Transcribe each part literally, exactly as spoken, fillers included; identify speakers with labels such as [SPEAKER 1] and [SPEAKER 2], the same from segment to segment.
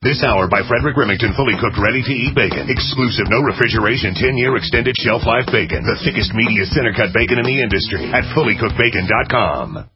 [SPEAKER 1] This hour by Frederick Remington, fully cooked, ready-to-eat bacon. Exclusive, no refrigeration, ten-year extended shelf life bacon. The thickest, meatiest, center-cut bacon in the industry at fully cooked bacon dot com.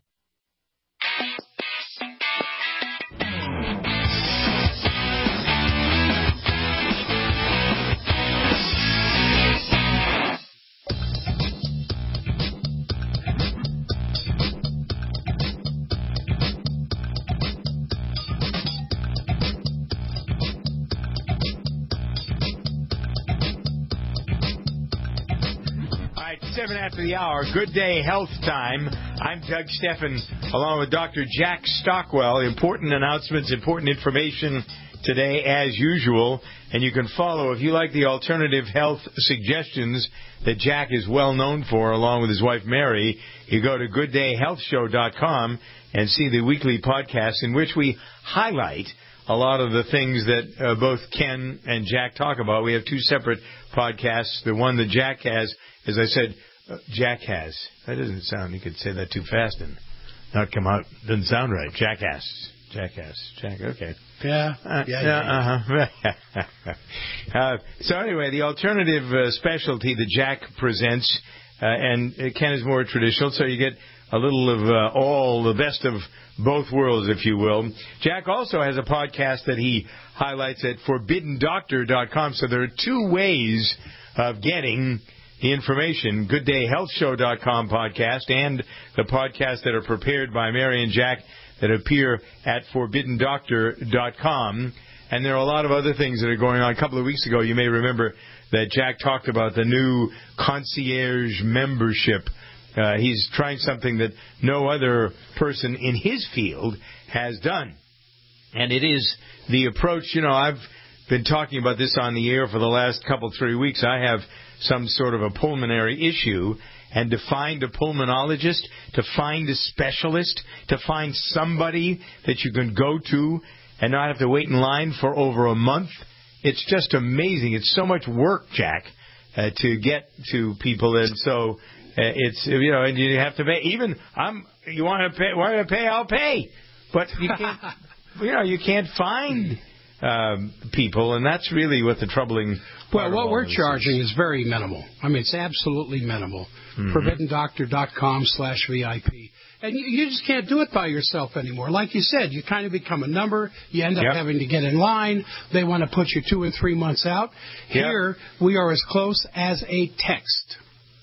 [SPEAKER 2] Seven after the hour, Good Day Health Time. I'm Doug Steffen, along with Doctor Jack Stockwell. Important announcements, important information today, as usual. And you can follow, if you like the alternative health suggestions that Jack is well known for, along with his wife Mary, you go to good day health show dot com and see the weekly podcast in which we highlight a lot of the things that uh, both Ken and Jack talk about. We have two separate podcasts. The one that Jack has, as I said, uh, Jack has. That doesn't sound, you could say that too fast and not come out. Doesn't sound right. Jackass. Jackass. Jack, okay.
[SPEAKER 3] Yeah.
[SPEAKER 2] Uh,
[SPEAKER 3] yeah, yeah,
[SPEAKER 2] yeah. Uh-huh. uh, so anyway, the alternative uh, specialty that Jack presents, uh, and uh, Ken is more traditional, so you get a little of uh, all, the best of both worlds, if you will. Jack also has a podcast that he highlights at forbidden doctor dot com. So there are two ways of getting the information, good day health show dot com podcast and the podcasts that are prepared by Mary and Jack that appear at forbidden doctor dot com. And there are a lot of other things that are going on. A couple of weeks ago, you may remember that Jack talked about the new concierge membership. Uh, he's trying something that no other person in his field has done. And it is the approach, you know, I've been talking about this on the air for the last couple, three weeks. I have some sort of a pulmonary issue, and to find a pulmonologist, to find a specialist, to find somebody that you can go to and not have to wait in line for over a month, it's just amazing. It's so much work, Jack, uh, to get to people. And so uh, it's, you know, and you have to pay. Even, I'm, you want to pay, want to pay, I'll pay. But you can't, you know, you can't find um, people, and that's really what the troubling
[SPEAKER 3] Well, what we're charging is very minimal. I mean, it's absolutely minimal. Mm-hmm. forbidden doctor dot com slash V I P. And you, you just can't do it by yourself anymore. Like you said, you kind of become a number. You end up yep. having to get in line. They want to put you two and three months out. Yep. Here, we are as close as a text.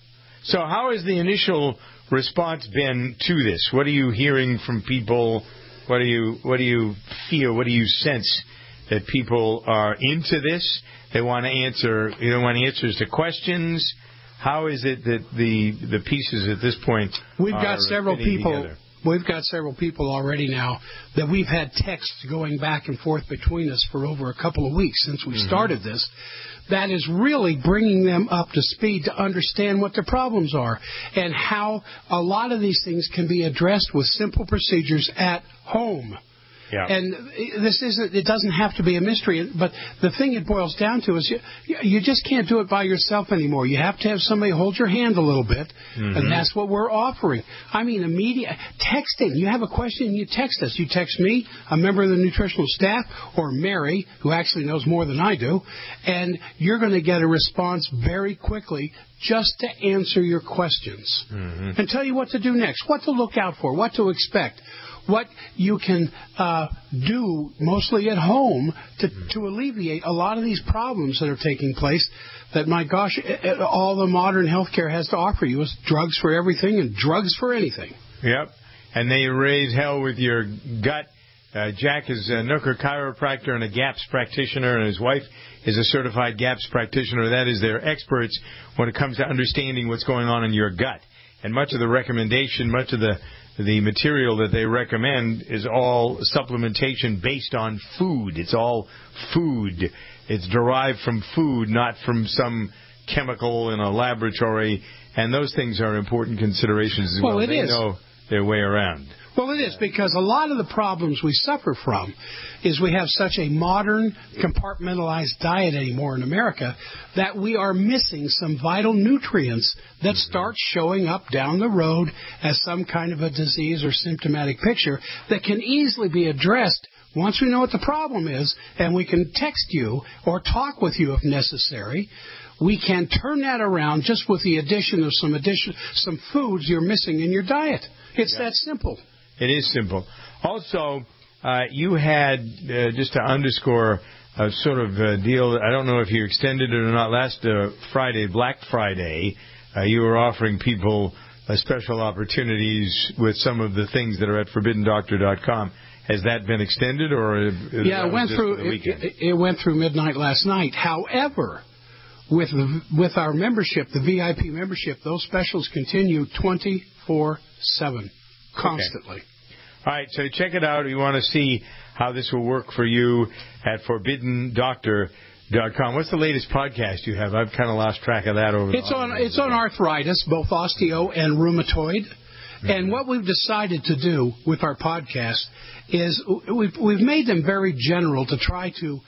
[SPEAKER 2] So how has the initial response been to this? What are you hearing from people? What do you what do you feel? What do you sense that people are into this? They want to answer. You know, want answers to questions. How is it that the the pieces at this point?
[SPEAKER 3] We've got several people.
[SPEAKER 2] Together?
[SPEAKER 3] We've got several people already now that we've had texts going back and forth between us for over a couple of weeks since we mm-hmm. started this. That is really bringing them up to speed to understand what their problems are and how a lot of these things can be addressed with simple procedures at home.
[SPEAKER 2] Yeah.
[SPEAKER 3] And this isn't, it doesn't have to be a mystery, but the thing it boils down to is you, you just can't do it by yourself anymore. You have to have somebody hold your hand a little bit, mm-hmm. and that's what we're offering. I mean, immediate texting. You have a question, you text us. You text me, a member of the nutritional staff, or Mary, who actually knows more than I do, and you're going to get a response very quickly just to answer your questions mm-hmm. and tell you what to do next, what to look out for, what to expect. What you can uh, do mostly at home to, to alleviate a lot of these problems that are taking place that, my gosh, all the modern healthcare has to offer you is drugs for everything and drugs for anything.
[SPEAKER 2] Yep. And they raise hell with your gut. Uh, Jack is a Nooker chiropractor and a GAPS practitioner, and his wife is a certified GAPS practitioner. That is, they're experts when it comes to understanding what's going on in your gut. And much of the recommendation, much of the The material that they recommend is all supplementation based on food. It's all food. It's derived from food, not from some chemical in a laboratory. And those things are important considerations as well.
[SPEAKER 3] Well, it
[SPEAKER 2] they
[SPEAKER 3] is.
[SPEAKER 2] know their way around.
[SPEAKER 3] Well, it is, because a lot of the problems we suffer from is we have such a modern, compartmentalized diet anymore in America that we are missing some vital nutrients that start showing up down the road as some kind of a disease or symptomatic picture that can easily be addressed Once we know what the problem is, and we can text you or talk with you if necessary, we can turn that around just with the addition of some addition, some foods you're missing in your diet. It's yeah. that simple.
[SPEAKER 2] It is simple. Also, uh, you had, uh, just to underscore a sort of uh, deal, I don't know if you extended it or not, last uh, Friday, Black Friday, uh, you were offering people uh, special opportunities with some of the things that are at forbidden doctor dot com. Has that been extended, or
[SPEAKER 3] yeah, it went through. It, it, it went through midnight last night. However, with the, with our membership, the V I P membership, those specials continue twenty-four seven, constantly.
[SPEAKER 2] Okay. All right, so check it out. You want to see how this will work for you at forbidden doctor dot com. What's the latest podcast you have? I've kind of lost track of that over.
[SPEAKER 3] It's on. It's on arthritis, both osteo and rheumatoid. Mm-hmm. And what we've decided to do with our podcast is we've we've made them very general to try to,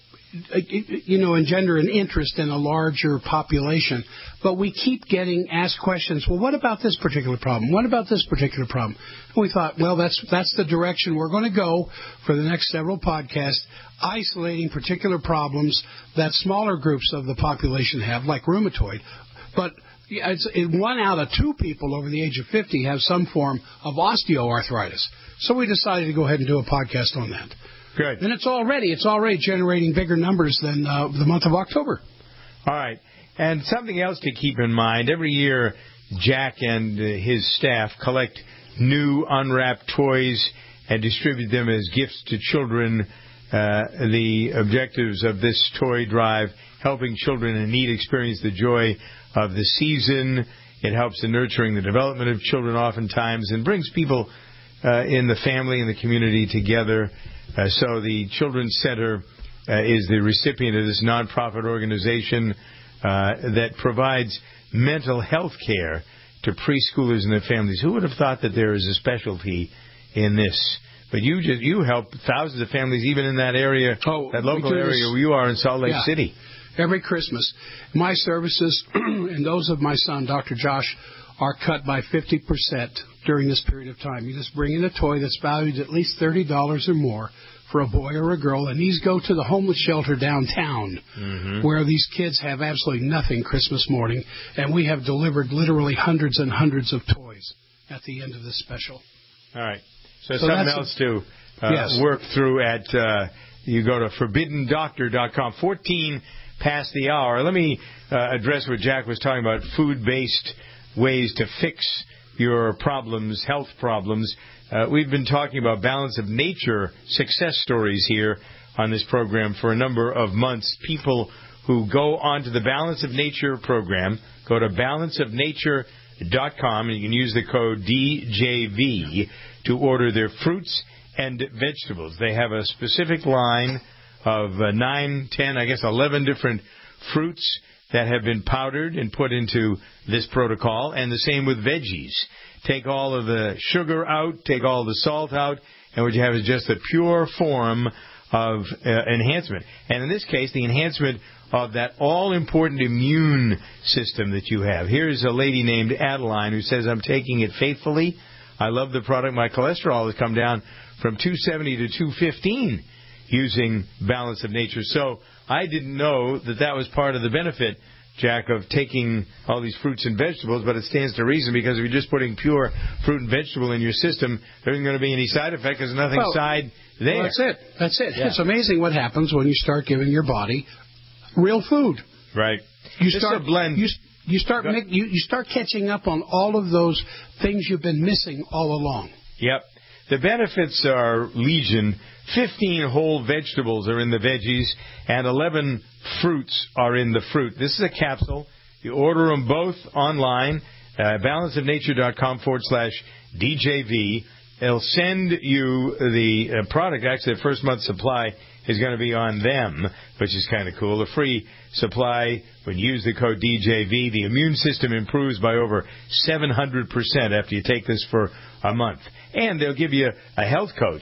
[SPEAKER 3] you know, engender an interest in a larger population. But we keep getting asked questions. Well, what about this particular problem? What about this particular problem? And we thought, well, that's that's the direction we're going to go for the next several podcasts, isolating particular problems that smaller groups of the population have, like rheumatoid. But it's, one out of two people over the age of fifty have some form of osteoarthritis. So we decided to go ahead and do a podcast on that.
[SPEAKER 2] Good.
[SPEAKER 3] And it's already it's already generating bigger numbers than uh, the month of October.
[SPEAKER 2] All right. And something else to keep in mind, every year Jack and uh, his staff collect new unwrapped toys and distribute them as gifts to children. Uh, the objectives of this toy drive, helping children in need experience the joy of the season. It helps in nurturing the development of children oftentimes and brings people uh, in the family and the community together. Uh, so the Children's Center uh, is the recipient of this nonprofit organization uh, that provides mental health care to preschoolers and their families. Who would have thought that there is a specialty in this? But you just you help thousands of families, even in that area, oh, that local area where you are in Salt Lake
[SPEAKER 3] yeah.
[SPEAKER 2] City.
[SPEAKER 3] Every Christmas, my services and those of my son, Doctor Josh, are cut by fifty percent during this period of time. You just bring in a toy that's valued at least thirty dollars or more for a boy or a girl, and these go to the homeless shelter downtown, mm-hmm. where these kids have absolutely nothing Christmas morning, and we have delivered literally hundreds and hundreds of toys at the end of this special.
[SPEAKER 2] All right. So, so something else to uh, yes. work through at, uh, you go to forbidden doctor dot com, fourteen past the hour. Let me uh, address what Jack was talking about, food-based ways to fix your problems, health problems. Uh, we've been talking about Balance of Nature success stories here on this program for a number of months. People who go onto the Balance of Nature program, go to balance of nature dot com, and you can use the code D J V to order their fruits and vegetables. They have a specific line of uh, nine, ten, I guess eleven different fruits that have been powdered and put into this protocol, and the same with veggies. Take all of the sugar out, take all the salt out, and what you have is just a pure form of uh, enhancement. And in this case, the enhancement of that all-important immune system that you have. Here's a lady named Adeline who says, I'm taking it faithfully. I love the product. My cholesterol has come down from two seventy to two fifteen using Balance of Nature. So I didn't know that that was part of the benefit, Jack, of taking all these fruits and vegetables, but it stands to reason, because if you're just putting pure fruit and vegetable in your system, there isn't going to be any side effect because nothing well, side there.
[SPEAKER 3] Well, that's it. That's it. Yeah. It's amazing what happens when you start giving your body real food.
[SPEAKER 2] Right.
[SPEAKER 3] You
[SPEAKER 2] this
[SPEAKER 3] start
[SPEAKER 2] is a blend.
[SPEAKER 3] You, you start make, you, you start catching up on all of those things you've been missing all along.
[SPEAKER 2] Yep. The benefits are legion. fifteen whole vegetables are in the veggies, and eleven fruits are in the fruit. This is a capsule. You order them both online, uh, balance of nature dot com forward slash D J V. It'll send you the uh, product. Actually, the first month's supply is going to be on them, which is kind of cool. A free supply when you use the code D J V. The immune system improves by over seven hundred percent after you take this for a month. And they'll give you a health coach.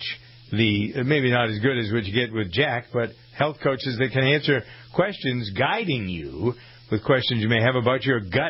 [SPEAKER 2] The maybe not as good as what you get with Jack, but health coaches that can answer questions, guiding you with questions you may have about your gut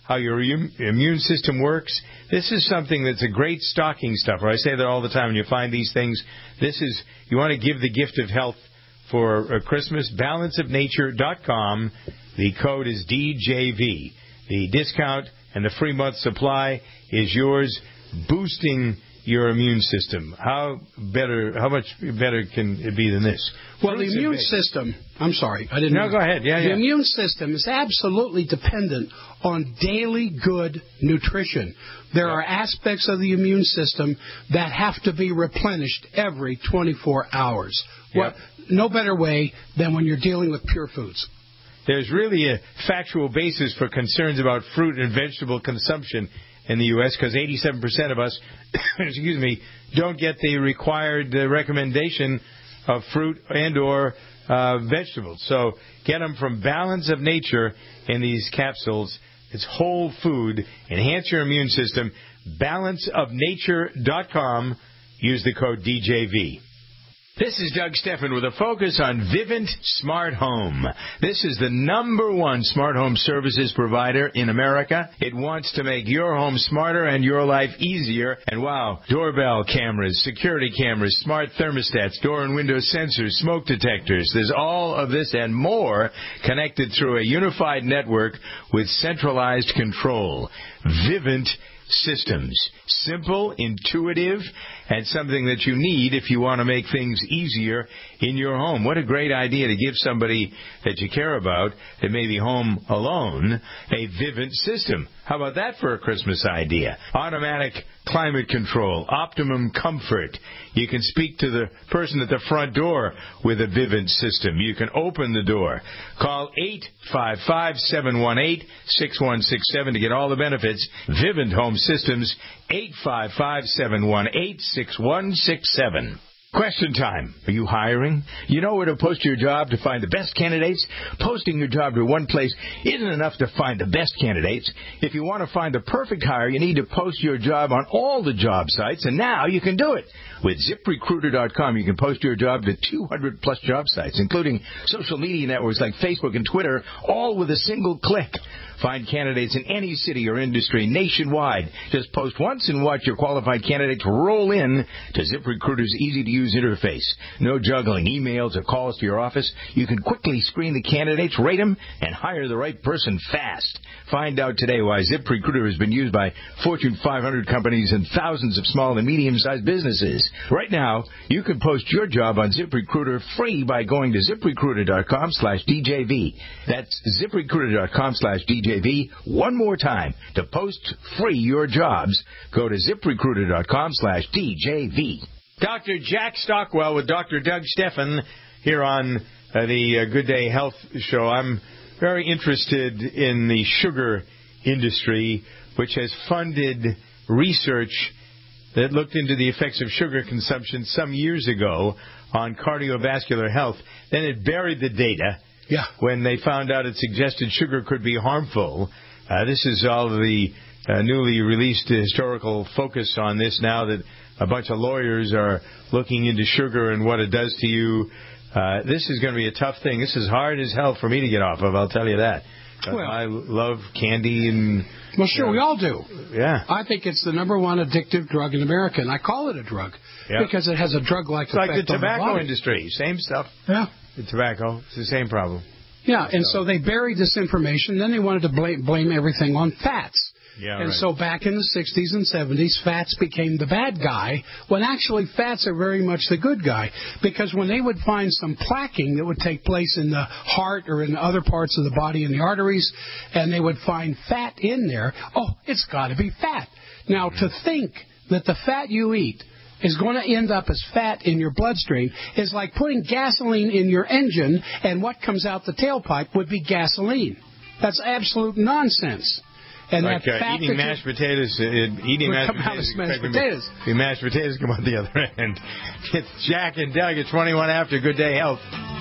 [SPEAKER 2] how your immune system works. This is something that's a great stocking stuffer. I say that all the time when you find these things. This is, you want to give the gift of health for Christmas. balance of nature dot com. The code is D J V. The discount and the free month supply is yours, boosting your immune system. How better? How much better can it be than this?
[SPEAKER 3] Well, the immune system, I'm sorry, I didn't
[SPEAKER 2] No,
[SPEAKER 3] know.
[SPEAKER 2] go ahead. Yeah,
[SPEAKER 3] the
[SPEAKER 2] yeah.
[SPEAKER 3] immune system is absolutely dependent on daily good nutrition. There
[SPEAKER 2] Yeah.
[SPEAKER 3] are aspects of the immune system that have to be replenished every twenty-four hours.
[SPEAKER 2] Yep.
[SPEAKER 3] Well, no better way than when you're dealing with pure foods.
[SPEAKER 2] There's really a factual basis for concerns about fruit and vegetable consumption in the U S because eighty-seven percent of us, excuse me, don't get the required uh, recommendation of fruit and or uh, vegetables. So get them from Balance of Nature in these capsules. It's whole food. Enhance your immune system. balance of nature dot com. Use the code D J V. This is Doug Steffen with a focus on Vivint Smart Home. This is the number one smart home services provider in America. It wants to make your home smarter and your life easier. And wow, doorbell cameras, security cameras, smart thermostats, door and window sensors, smoke detectors. There's all of this and more connected through a unified network with centralized control. Vivint Systems. Simple, intuitive, and something that you need if you want to make things easier in your home. What a great idea to give somebody that you care about that may be home alone a Vivint system. How about that for a Christmas idea? Automatic climate control, optimum comfort. You can speak to the person at the front door with a Vivint system. You can open the door. Call eight five five, seven one eight, six one six seven to get all the benefits. Vivint Home Systems, eight five five, seven one eight, six one six seven. Question time. Are you hiring? You know where to post your job to find the best candidates? Posting your job to one place isn't enough to find the best candidates. If you want to find the perfect hire, you need to post your job on all the job sites, and now you can do it. With zip recruiter dot com, you can post your job to two hundred plus job sites, including social media networks like Facebook and Twitter, all with a single click. Find candidates in any city or industry nationwide. Just post once and watch your qualified candidates roll in to ZipRecruiter's easy-to-use interface. No juggling emails or calls to your office. You can quickly screen the candidates, rate them, and hire the right person fast. Find out today why ZipRecruiter has been used by Fortune five hundred companies and thousands of small and medium-sized businesses. Right now, you can post your job on ZipRecruiter free by going to ZipRecruiter dot com slash D J V. That's ZipRecruiter dot com slash D J V. One more time. To post free your jobs, go to ZipRecruiter dot com slash D J V. Doctor Jack Stockwell with Doctor Doug Steffen here on uh, the uh, Good Day Health Show. I'm very interested in the sugar industry, which has funded research that looked into the effects of sugar consumption some years ago on cardiovascular health. Then it buried the data.
[SPEAKER 3] Yeah.
[SPEAKER 2] When they found out it suggested sugar could be harmful. Uh, this is all the uh, newly released historical focus on this now that a bunch of lawyers are looking into sugar and what it does to you. Uh, this is going to be a tough thing. This is hard as hell for me to get off of, I'll tell you that. Well, I love candy and...
[SPEAKER 3] Well, sure, you know, we all do.
[SPEAKER 2] Yeah.
[SPEAKER 3] I think it's the number one addictive drug in America, and I call it a drug
[SPEAKER 2] yeah.
[SPEAKER 3] because it has a drug-like
[SPEAKER 2] it's
[SPEAKER 3] effect
[SPEAKER 2] like the
[SPEAKER 3] on
[SPEAKER 2] tobacco
[SPEAKER 3] the body.
[SPEAKER 2] industry. Same stuff.
[SPEAKER 3] Yeah.
[SPEAKER 2] The tobacco. It's the same problem.
[SPEAKER 3] Yeah, and so, so they buried this information. Then they wanted to blame, blame everything on fats.
[SPEAKER 2] Yeah,
[SPEAKER 3] and
[SPEAKER 2] right.
[SPEAKER 3] so back in the sixties and seventies, fats became the bad guy, when actually fats are very much the good guy. Because when they would find some plaquing that would take place in the heart or in other parts of the body in the arteries, and they would find fat in there, oh, it's got to be fat. Now, to think that the fat you eat is going to end up as fat in your bloodstream is like putting gasoline in your engine, and what comes out the tailpipe would be gasoline. That's absolute nonsense. And
[SPEAKER 2] like
[SPEAKER 3] that
[SPEAKER 2] uh,
[SPEAKER 3] fat
[SPEAKER 2] eating mashed potatoes, uh, eating mashed
[SPEAKER 3] come
[SPEAKER 2] potatoes,
[SPEAKER 3] out as mashed potatoes.
[SPEAKER 2] The mashed potatoes come out the other end. It's Jack and Doug at twenty-one after Good Day Health.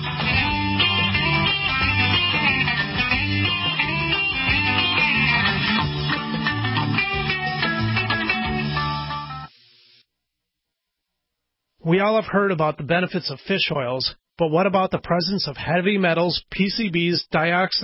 [SPEAKER 4] We all have heard about the benefits of fish oils, but what about the presence of heavy metals, P C Bs, dioxins,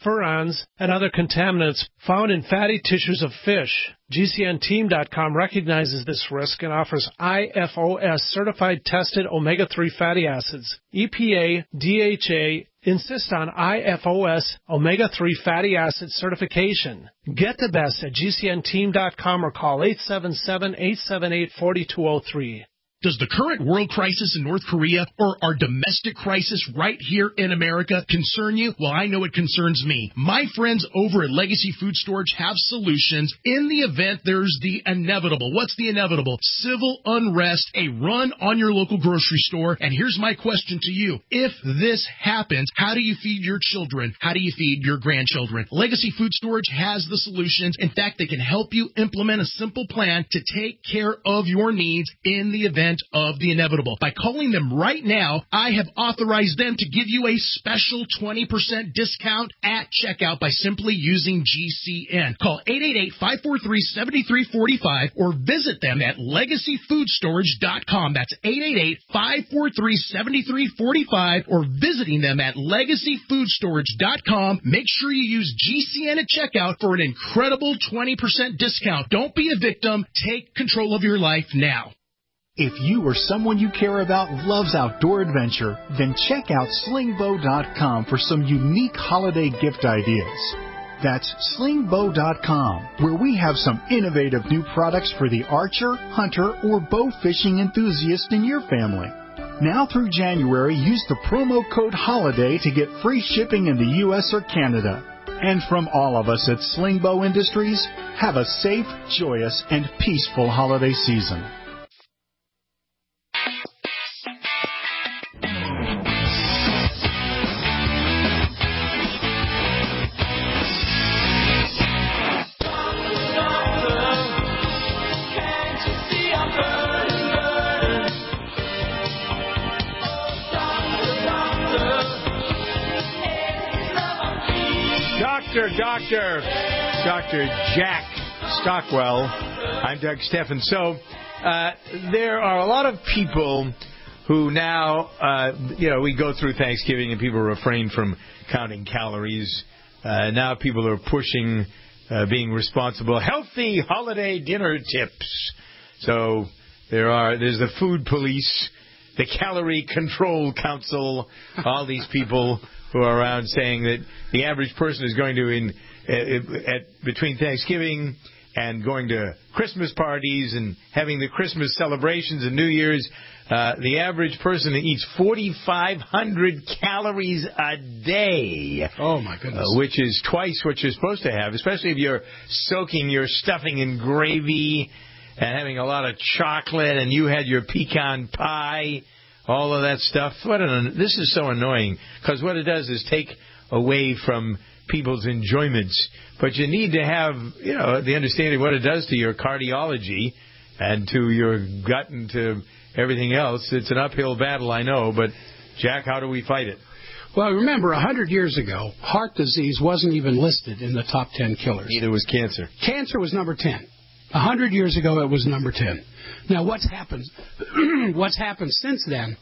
[SPEAKER 4] furans, and other contaminants found in fatty tissues of fish. G C N team dot com recognizes this risk and offers I F O S-certified tested omega three fatty acids. E P A, D H A, insist on I F O S omega three fatty acid certification. Get the best at G C N team dot com or call eight seven seven, eight seven eight, four two zero three.
[SPEAKER 5] Does the current world crisis in North Korea or our domestic crisis right here in America concern you? Well, I know it concerns me. My friends over at Legacy Food Storage have solutions in the event there's the inevitable. What's the inevitable? Civil unrest, a run on your local grocery store. And here's my question to you. If this happens, how do you feed your children? How do you feed your grandchildren? Legacy Food Storage has the solutions. In fact, they can help you implement a simple plan to take care of your needs in the event of the inevitable. By calling them right now, I have authorized them to give you a special twenty percent discount at checkout by simply using G C N. Call eight eight eight, five four three, seven three four five or visit them at legacy food storage dot com. That's eight eight eight, five four three, seven three four five or visiting them at legacy food storage dot com. Make sure you use G C N at checkout for an incredible twenty percent discount. Don't be a victim. Take control of your life now.
[SPEAKER 6] If you or someone you care about loves outdoor adventure, then check out sling bow dot com for some unique holiday gift ideas. That's sling bow dot com, where we have some innovative new products for the archer, hunter, or bow fishing enthusiast in your family. Now through January, use the promo code HOLIDAY to get free shipping in the U S or Canada. And from all of us at Sling Bow Industries, have a safe, joyous, and peaceful holiday season.
[SPEAKER 2] Doctor, Doctor, Doctor Jack Stockwell. I'm Doug Steffen. So uh, there are a lot of people who now, uh, you know, we go through Thanksgiving and people refrain from counting calories. Uh, now people are pushing uh, being responsible, healthy holiday dinner tips. So there are, there's the food police, the Calorie Control Council, all these people who are around saying that the average person is going to, in uh, at between Thanksgiving and going to Christmas parties and having the Christmas celebrations and New Year's, uh, the average person eats forty-five hundred calories a day.
[SPEAKER 3] Oh, my goodness.
[SPEAKER 2] Uh, which is twice what you're supposed to have, especially if you're soaking your stuffing in gravy and having a lot of chocolate and you had your pecan pie. All of that stuff. What an, this is so annoying because what it does is take away from people's enjoyments. But you need to have, you know, the understanding of what it does to your cardiology and to your gut and to everything else. It's an uphill battle, I know. But, Jack, how do we fight it?
[SPEAKER 3] Well, remember, one hundred years ago, heart disease wasn't even listed in the top ten killers.
[SPEAKER 2] Neither was cancer.
[SPEAKER 3] Cancer was number ten. one hundred years ago, it was number ten. Now, what's happened, what's happened since then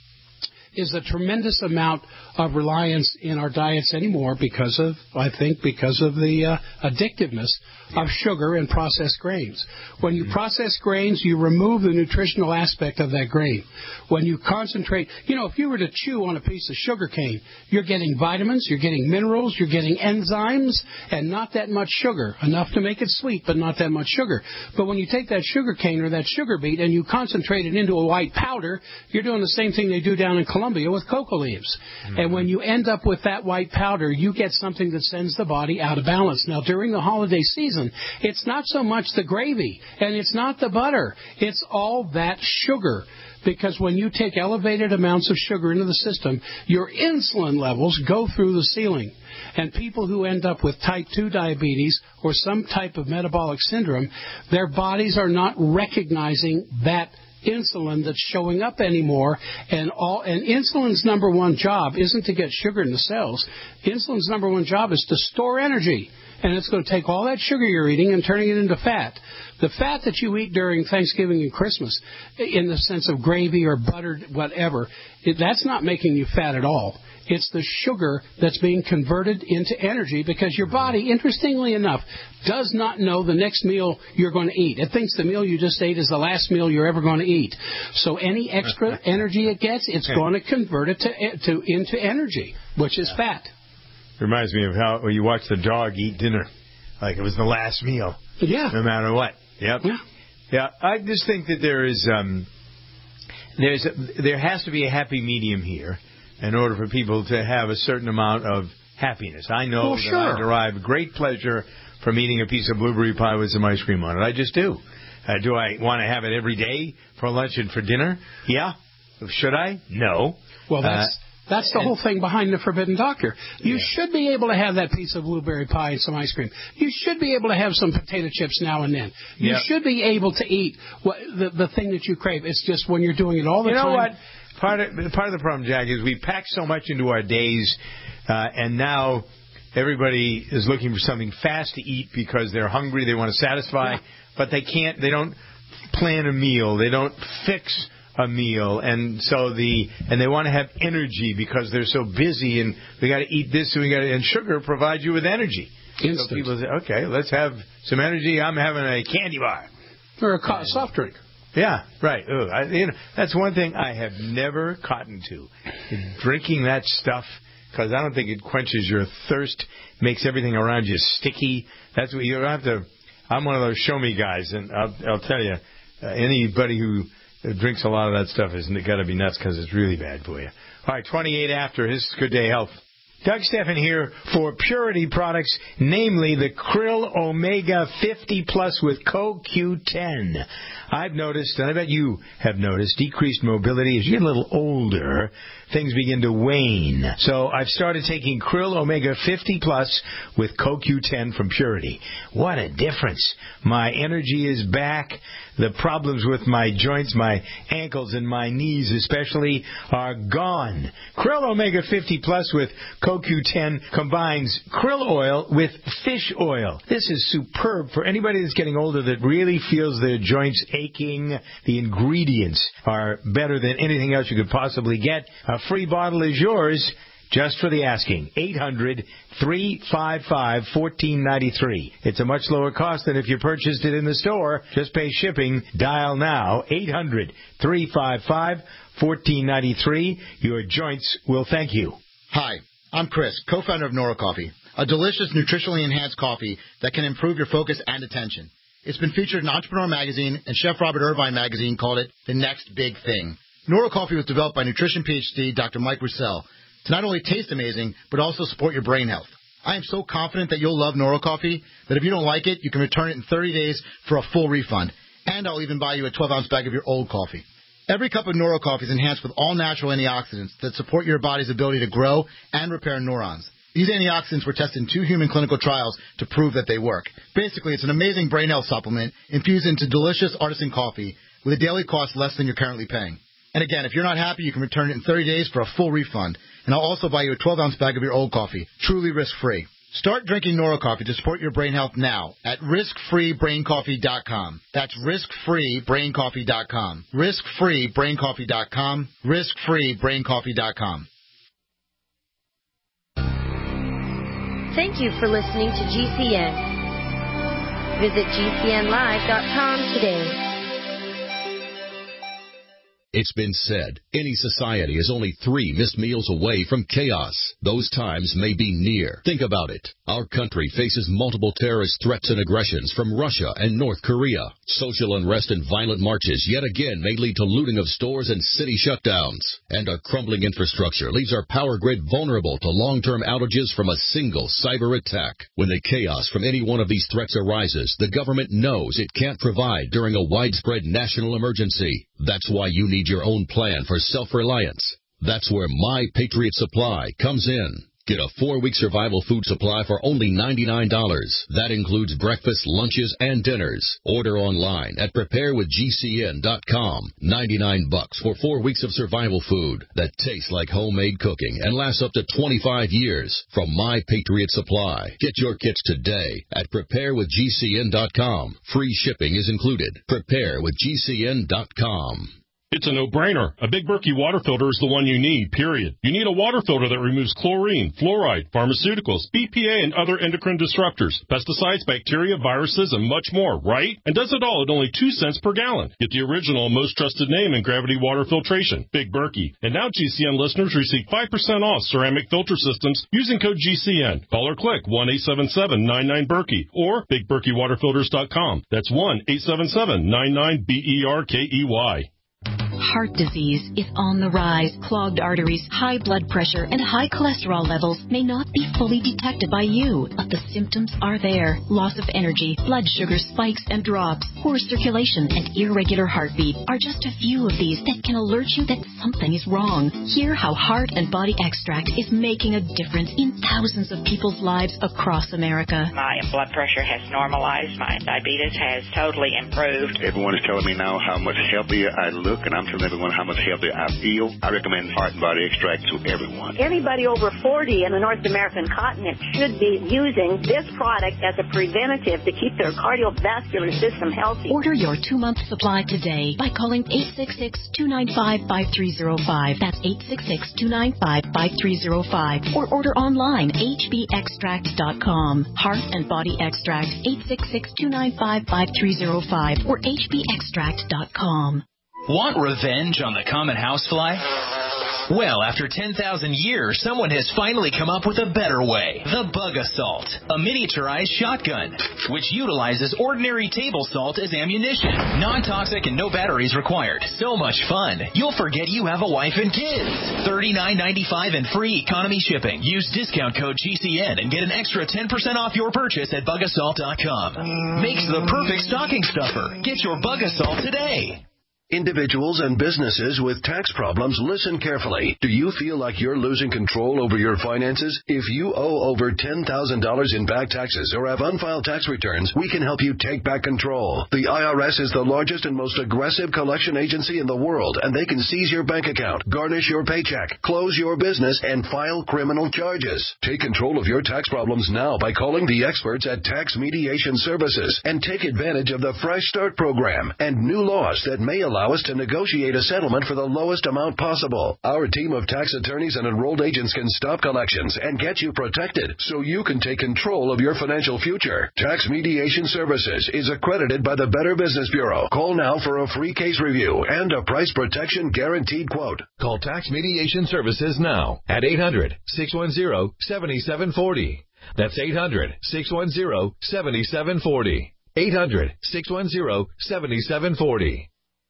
[SPEAKER 3] is a tremendous amount of reliance in our diets anymore because of, I think, because of the uh, addictiveness of sugar and processed grains. When you process grains, you remove the nutritional aspect of that grain. When you concentrate, you know, if you were to chew on a piece of sugar cane, you're getting vitamins, you're getting minerals, you're getting enzymes, and not that much sugar. Enough to make it sweet, but not that much sugar. But when you take that sugar cane or that sugar beet and you concentrate it into a white powder, you're doing the same thing they do down in Colombia with cocoa leaves. Mm-hmm. And when you end up with that white powder, you get something that sends the body out of balance. Now, during the holiday season, it's not so much the gravy, and it's not the butter. It's all that sugar. Because when you take elevated amounts of sugar into the system, your insulin levels go through the ceiling. And people who end up with type two diabetes or some type of metabolic syndrome, their bodies are not recognizing that insulin that's showing up anymore, and all and insulin's number one job isn't to get sugar in the cells. Insulin's number one job is to store energy, and it's going to take all that sugar you're eating and turning it into fat. The fat that you eat during Thanksgiving and Christmas, in the sense of gravy or buttered whatever, it, that's not making you fat at all. It's the sugar that's being converted into energy because your body, interestingly enough, does not know the next meal you're going to eat. It thinks the meal you just ate is the last meal you're ever going to eat. So any extra energy it gets, it's going to convert it to, to into energy, which is fat.
[SPEAKER 2] Reminds me of how when you watch the dog eat dinner, like it was the last meal.
[SPEAKER 3] Yeah.
[SPEAKER 2] No matter what. Yep.
[SPEAKER 3] Yeah.
[SPEAKER 2] Yeah. I just think that there is um, there's a, there has to be a happy medium here in order for people to have a certain amount of happiness. I know
[SPEAKER 3] well,
[SPEAKER 2] that
[SPEAKER 3] sure.
[SPEAKER 2] I derive great pleasure from eating a piece of blueberry pie with some ice cream on it. I just do. Uh, do I want to have it every day for lunch and for dinner? Yeah. Should I? No.
[SPEAKER 3] Well, that's uh, that's the and, whole thing behind the Forbidden Doctor. You yeah. should be able to have that piece of blueberry pie and some ice cream. You should be able to have some potato chips now and then. You yeah. should be able to eat what, the, the thing that you crave. It's just when you're doing it all the
[SPEAKER 2] you
[SPEAKER 3] time.
[SPEAKER 2] You know what? Part of, part of the problem, Jack, is we pack so much into our days, uh, and now everybody is looking for something fast to eat because they're hungry, they want to satisfy, yeah. but they can't, they don't plan a meal, they don't fix a meal, and so the, and they want to have energy because they're so busy, and we got to eat this, and we got to, and sugar provides you with energy.
[SPEAKER 3] Instant.
[SPEAKER 2] So people say, okay, let's have some energy, I'm having a candy bar.
[SPEAKER 3] Or a co- soft drink.
[SPEAKER 2] Yeah, right. Ugh, I, you know, that's one thing I have never cottoned to, drinking that stuff, because I don't think it quenches your thirst, makes everything around you sticky. That's what you don't have to. I'm one of those show me guys, and I'll, I'll tell you, uh, anybody who drinks a lot of that stuff has got to be nuts because it's really bad for you. All right, twenty-eight after. This is Good Day Health. Doug Stephan here for Purity products, namely the Krill Omega fifty Plus with C O Q ten. I've noticed, and I bet you have noticed, decreased mobility. As you get a little older, things begin to wane. So I've started taking Krill Omega fifty Plus with C O Q ten from Purity. What a difference. My energy is back. The problems with my joints, my ankles and my knees especially, are gone. Krill Omega fifty Plus with C O Q ten combines krill oil with fish oil. This is superb for anybody that's getting older that really feels their joints aching. The ingredients are better than anything else you could possibly get. A free bottle is yours just for the asking. eight hundred, three five five, one four nine three. It's a much lower cost than if you purchased it in the store. Just pay shipping. Dial now. eight hundred, three five five, one four nine three. Your joints will thank you.
[SPEAKER 7] Hi, I'm Chris, co-founder of Nora Coffee, a delicious, nutritionally enhanced coffee that can improve your focus and attention. It's been featured in Entrepreneur Magazine, and Chef Robert Irvine Magazine called it the next big thing. Nora Coffee was developed by nutrition PhD Doctor Mike Roussel to not only taste amazing, but also support your brain health. I am so confident that you'll love Nora Coffee that if you don't like it, you can return it in thirty days for a full refund. And I'll even buy you a twelve-ounce bag of your old coffee. Every cup of Nora Coffee is enhanced with all-natural antioxidants that support your body's ability to grow and repair neurons. These antioxidants were tested in two human clinical trials to prove that they work. Basically, it's an amazing brain health supplement infused into delicious artisan coffee with a daily cost less than you're currently paying. And again, if you're not happy, you can return it in thirty days for a full refund. And I'll also buy you a twelve-ounce bag of your old coffee, truly risk-free. Start drinking Nora Coffee to support your brain health now at risk free brain coffee dot com. That's risk free brain coffee dot com. risk free brain coffee dot com. risk free brain coffee dot com.
[SPEAKER 8] Thank you for listening to G C N. Visit G C N live dot com today.
[SPEAKER 9] It's been said, any society is only three missed meals away from chaos. Those times may be near. Think about it. Our country faces multiple terrorist threats and aggressions from Russia and North Korea. Social unrest and violent marches yet again may lead to looting of stores and city shutdowns. And our crumbling infrastructure leaves our power grid vulnerable to long-term outages from a single cyber attack. When the chaos from any one of these threats arises, the government knows it can't provide during a widespread national emergency. That's why you need your own plan for self-reliance. That's where My Patriot Supply comes in. Get a four-week survival food supply for only ninety-nine dollars. That includes breakfast, lunches, and dinners. Order online at prepare with G C N dot com. ninety-nine bucks for four weeks of survival food that tastes like homemade cooking and lasts up to twenty-five years from My Patriot Supply. Get your kits today at prepare with G C N dot com. Free shipping is included. prepare with G C N dot com.
[SPEAKER 10] It's a no-brainer. A Big Berkey water filter is the one you need, period. You need a water filter that removes chlorine, fluoride, pharmaceuticals, B P A, and other endocrine disruptors, pesticides, bacteria, viruses, and much more, right? And does it all at only two cents per gallon. Get the original, most trusted name in gravity water filtration, Big Berkey. And now G C N listeners receive five percent off ceramic filter systems using code G C N. Call or click one eight seven seven nine nine Berkey or big berkey water filters dot com. That's one eight seven seven nine nine B E R K E Y.
[SPEAKER 11] Heart disease is on the rise. Clogged arteries, high blood pressure, and high cholesterol levels may not be fully detected by you, but the symptoms are there. Loss of energy, blood sugar spikes and drops, poor circulation, and irregular heartbeat are just a few of these that can alert you that something is wrong. Hear how Heart and Body Extract is making a difference in thousands of people's lives across America.
[SPEAKER 12] My blood pressure has normalized. My diabetes has totally improved.
[SPEAKER 13] Everyone is telling me now how much healthier I look, and I'm telling everyone how much healthier I feel. I recommend Heart and Body Extract to everyone.
[SPEAKER 14] Anybody over forty in the North American continent should be using this product as a preventative to keep their cardiovascular system healthy.
[SPEAKER 11] Order your two-month supply today by calling eight six six, two nine five, five three zero five. That's eight six six, two nine five, five three zero five. Or order online, h b extract dot com. Heart and Body Extract, eight six six, two nine five, five three zero five or h b extract dot com.
[SPEAKER 15] Want revenge on the common housefly? Well, after ten thousand years, someone has finally come up with a better way. The Bug Assault, a miniaturized shotgun, which utilizes ordinary table salt as ammunition. Non-toxic and no batteries required. So much fun, you'll forget you have a wife and kids. thirty-nine ninety-five and free economy shipping. Use discount code G C N and get an extra ten percent off your purchase at bug assault dot com. Makes the perfect stocking stuffer. Get your Bug Assault today.
[SPEAKER 16] Individuals and businesses with tax problems, listen carefully. Do you feel like you're losing control over your finances? If you owe over ten thousand dollars in back taxes or have unfiled tax returns, we can help you take back control. The I R S is the largest and most aggressive collection agency in the world, and they can seize your bank account, garnish your paycheck, close your business, and file criminal charges. Take control of your tax problems now by calling the experts at Tax Mediation Services and take advantage of the Fresh Start program and new laws that may allow Allow us to negotiate a settlement for the lowest amount possible. Our team of tax attorneys and enrolled agents can stop collections and get you protected so you can take control of your financial future. Tax Mediation Services is accredited by the Better Business Bureau. Call now for a free case review and a price protection guaranteed quote.
[SPEAKER 17] Call Tax Mediation Services now at eight hundred, six one zero, seven seven four zero. That's eight hundred, six one zero, seven seven four zero. eight hundred, six one zero, seven seven four zero.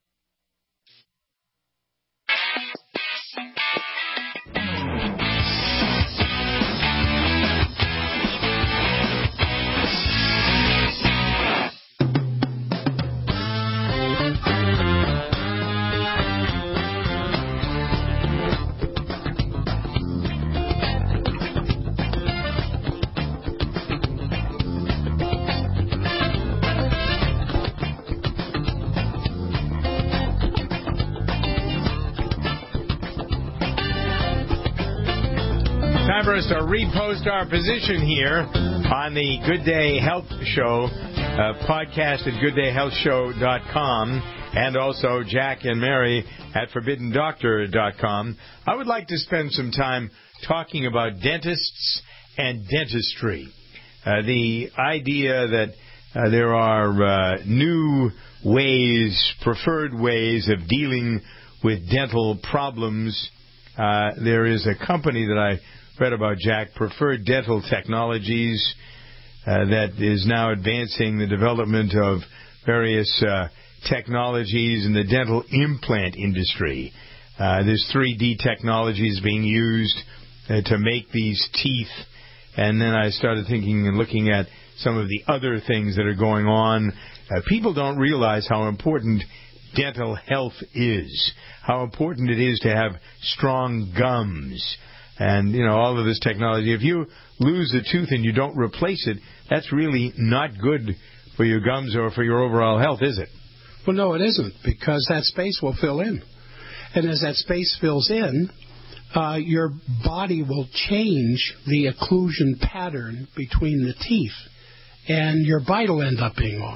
[SPEAKER 2] For us to repost our position here on the Good Day Health Show uh, podcast at good day health show dot com and also Jack and Mary at forbidden doctor dot com. I would like to spend some time talking about dentists and dentistry. Uh, the idea that uh, there are uh, new ways, preferred ways of dealing with dental problems. Uh, there is a company that I read about, Jack, Preferred Dental Technologies, uh, that is now advancing the development of various uh, technologies in the dental implant industry. Uh, there's three D technologies being used uh, to make these teeth. And then I started thinking and looking at some of the other things that are going on. Uh, people don't realize how important dental health is, how important it is to have strong gums. And, you know, all of this technology. If you lose a tooth and you don't replace it, that's really not good for your gums or for your overall health, is it?
[SPEAKER 3] Well, no, it isn't, because that space will fill in. And as that space fills in, uh, your body will change the occlusion pattern between the teeth, and your bite will end up being off.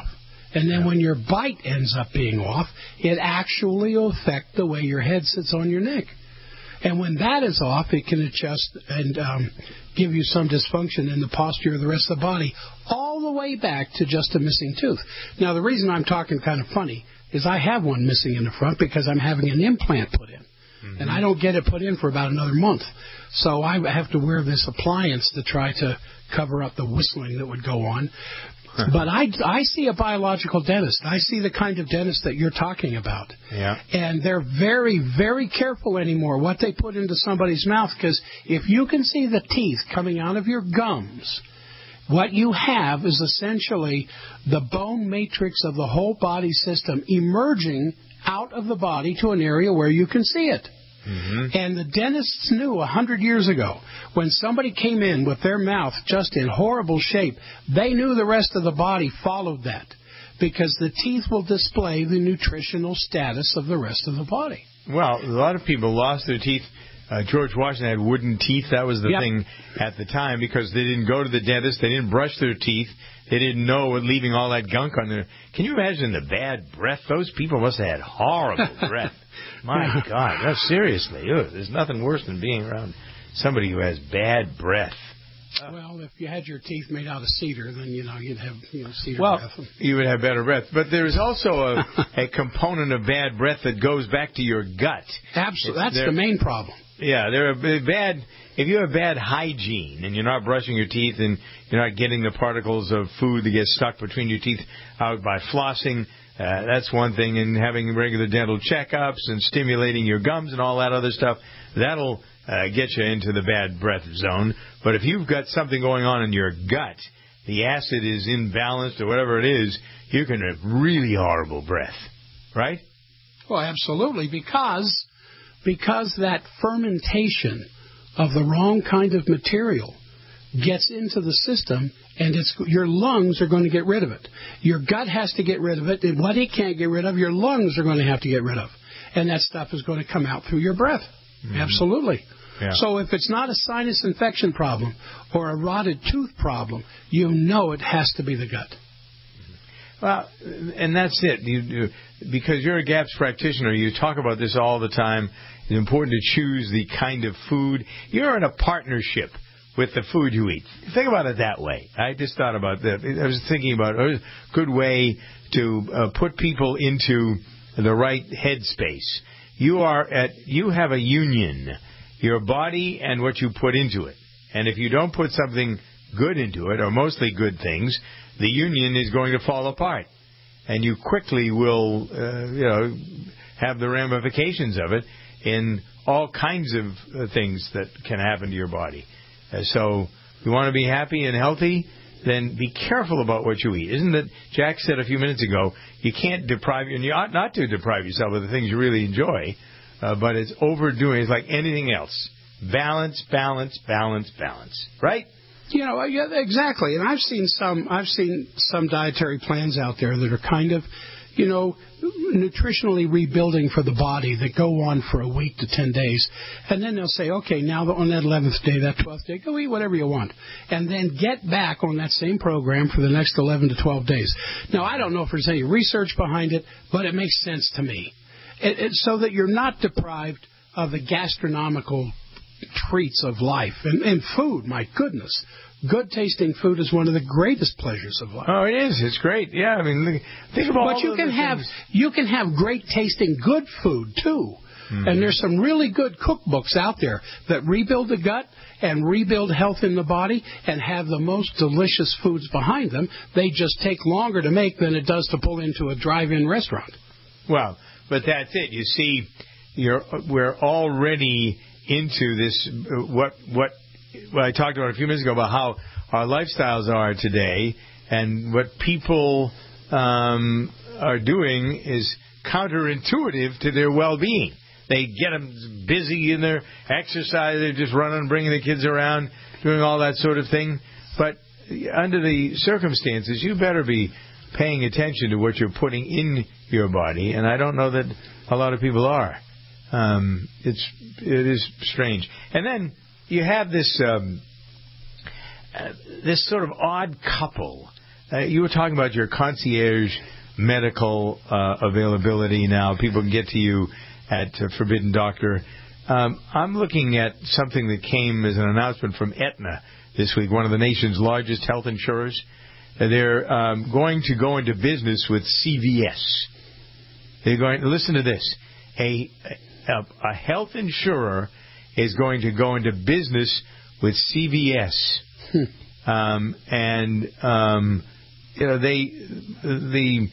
[SPEAKER 3] And then when your bite ends up being off, it actually will affect the way your head sits on your neck. And when that is off, it can adjust and um, give you some dysfunction in the posture of the rest of the body, all the way back to just a missing tooth. Now, the reason I'm talking kind of funny is I have one missing in the front because I'm having an implant put in. Mm-hmm. And I don't get it put in for about another month. So I have to wear this appliance to try to cover up the whistling that would go on. Huh. But I, I see a biological dentist. I see the kind of dentist that you're talking about.
[SPEAKER 2] Yeah.
[SPEAKER 3] And they're very, very careful anymore what they put into somebody's mouth, because if you can see the teeth coming out of your gums, what you have is essentially the bone matrix of the whole body system emerging out of the body to an area where you can see it. Mm-hmm. And the dentists knew a hundred years ago, when somebody came in with their mouth just in horrible shape, they knew the rest of the body followed that, because the teeth will display the nutritional status of the rest of the body.
[SPEAKER 2] Well, a lot of people lost their teeth. Uh, George Washington had wooden teeth. That was the
[SPEAKER 3] yep.
[SPEAKER 2] thing at the time, because they didn't go to the dentist. They didn't brush their teeth. They didn't know what leaving all that gunk on there. Can you imagine the bad breath? Those people must have had horrible breath. My God, that's seriously. Ugh, there's nothing worse than being around somebody who has bad breath.
[SPEAKER 3] Well, if you had your teeth made out of cedar, then, you know, you'd have, you know, cedar
[SPEAKER 2] well,
[SPEAKER 3] breath.
[SPEAKER 2] You would have better breath. But there's also a, a component of bad breath that goes back to your gut.
[SPEAKER 3] Absolutely. That's the main problem.
[SPEAKER 2] Yeah, they're a bad. If you have bad hygiene and you're not brushing your teeth and you're not getting the particles of food that get stuck between your teeth out by flossing, uh, that's one thing. And having regular dental checkups and stimulating your gums and all that other stuff, that'll uh, get you into the bad breath zone. But if you've got something going on in your gut, the acid is imbalanced or whatever it is, you can have really horrible breath, right?
[SPEAKER 3] Well, absolutely, because because that fermentation of the wrong kind of material gets into the system, and it's your lungs are going to get rid of it. Your gut has to get rid of it, and what it can't get rid of, your lungs are going to have to get rid of. And that stuff is going to come out through your breath. Mm-hmm. Absolutely. Yeah. So if it's not a sinus infection problem or a rotted tooth problem, you know it has to be the gut.
[SPEAKER 2] Well, and that's it. You, you, because you're a GAPS practitioner, you talk about this all the time. It's important to choose the kind of food. You're in a partnership with the food you eat. Think about it that way. I just thought about that. I was thinking about a good way to uh, put people into the right headspace. You are at. You have a union, your body and what you put into it. And if you don't put something good into it, or mostly good things, the union is going to fall apart, and you quickly will, uh, you know, have the ramifications of it in all kinds of uh, things that can happen to your body. Uh, so, if you want to be happy and healthy, then be careful about what you eat. Isn't it? Jack said a few minutes ago, you can't deprive, and you ought not to deprive yourself of the things you really enjoy, uh, but it's overdoing. It's like anything else. Balance, balance, balance, balance. Right?
[SPEAKER 3] You know, yeah, exactly. And I've seen some. I've seen some dietary plans out there that are kind of, you know, nutritionally rebuilding for the body that go on for a week to ten days, and then they'll say, okay, now on that eleventh day, that twelfth day, go eat whatever you want, and then get back on that same program for the next eleven to twelve days. Now, I don't know if there's any research behind it, but it makes sense to me, it, it, so that you're not deprived of the gastronomical treats of life. And, and food, my goodness, good tasting food is one of the greatest pleasures of life.
[SPEAKER 2] Oh, it is. It's great. Yeah, I mean, think about
[SPEAKER 3] but
[SPEAKER 2] all
[SPEAKER 3] you
[SPEAKER 2] of
[SPEAKER 3] can
[SPEAKER 2] the
[SPEAKER 3] have
[SPEAKER 2] things.
[SPEAKER 3] you can have great tasting good food too. Mm-hmm. And there's some really good cookbooks out there that rebuild the gut and rebuild health in the body and have the most delicious foods behind them. They just take longer to make than it does to pull into a drive-in restaurant.
[SPEAKER 2] Well, but that's it. You see, you're we're already into this, uh, what what what I talked about a few minutes ago about how our lifestyles are today, and what people um, are doing is counterintuitive to their well-being. They get them busy in their exercise, they're just running, bringing the kids around, doing all that sort of thing. But under the circumstances, you better be paying attention to what you're putting in your body, and I don't know that a lot of people are. Um, it's it is strange. And then you have this um, uh, this sort of odd couple. Uh, you were talking about your concierge medical uh, availability now. People can get to you at uh, Forbidden Doctor. Um, I'm looking at something that came as an announcement from Aetna this week, one of the nation's largest health insurers. They're um, going to go into business with C V S. They're going. Listen to this: a, a a health insurer is going to go into business with C V S, hmm. um, and um, you know they the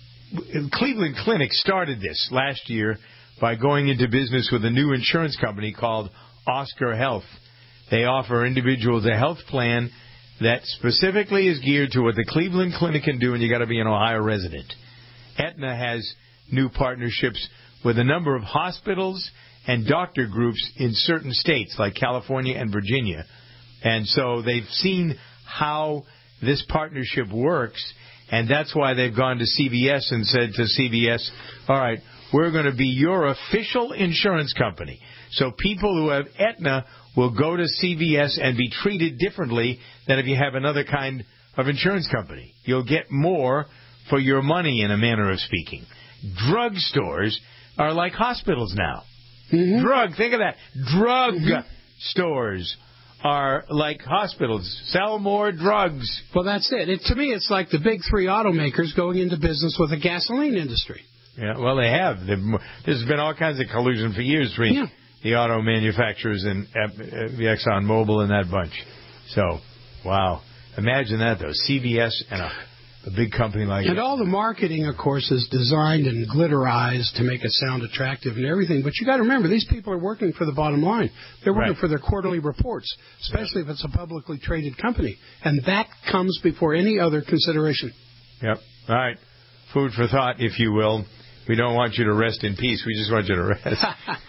[SPEAKER 2] Cleveland Clinic started this last year by going into business with a new insurance company called Oscar Health. They offer individuals a health plan that specifically is geared to what the Cleveland Clinic can do, and you got to be an Ohio resident. Aetna has new partnerships with a number of hospitals and doctor groups in certain states like California and Virginia. And so they've seen how this partnership works, and that's why they've gone to C V S and said to C V S, all right, we're going to be your official insurance company. So people who have Aetna will go to C V S and be treated differently than if you have another kind of insurance company. You'll get more for your money, in a manner of speaking. Drugstores are like hospitals now. Mm-hmm. Drug, think of that. Drug mm-hmm. stores are like hospitals. Sell more drugs.
[SPEAKER 3] Well, that's it. it. To me, it's like the big three automakers going into business with the gasoline industry.
[SPEAKER 2] Yeah, well, they have. They've, there's been all kinds of collusion for years between yeah. the auto manufacturers and uh, the Exxon Mobil and that bunch. So, wow. Imagine that, though. C V S and a, a big company like that.
[SPEAKER 3] And all the marketing, of course, is designed and glitterized to make it sound attractive and everything. But you got to remember, these people are working for the bottom line. They're working right. for their quarterly reports, especially yep. if it's a publicly traded company. And that comes before any other consideration.
[SPEAKER 2] Yep. All right. Food for thought, if you will. We don't want you to rest in peace. We just want you to rest.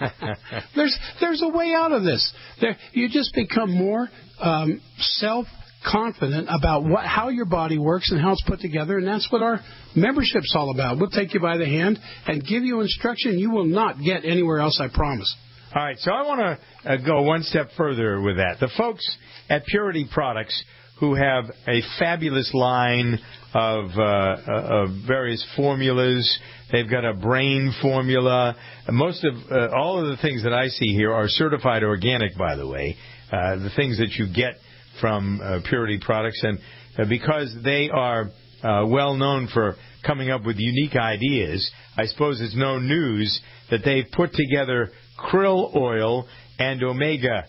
[SPEAKER 3] there's there's a way out of this. There, you just become more um, self-confident about what how your body works and how it's put together, and that's what our membership's all about. We'll take you by the hand and give you instruction you will not get anywhere else, I promise.
[SPEAKER 2] All right, so I want to uh, go one step further with that. The folks at Purity Products, who have a fabulous line of, uh, of various formulas. They've got a brain formula. Most of uh, all of the things that I see here are certified organic, by the way. Uh, the things that you get from uh, Purity Products, and uh, because they are uh, well known for coming up with unique ideas, I suppose it's no news that they've put together krill oil and omega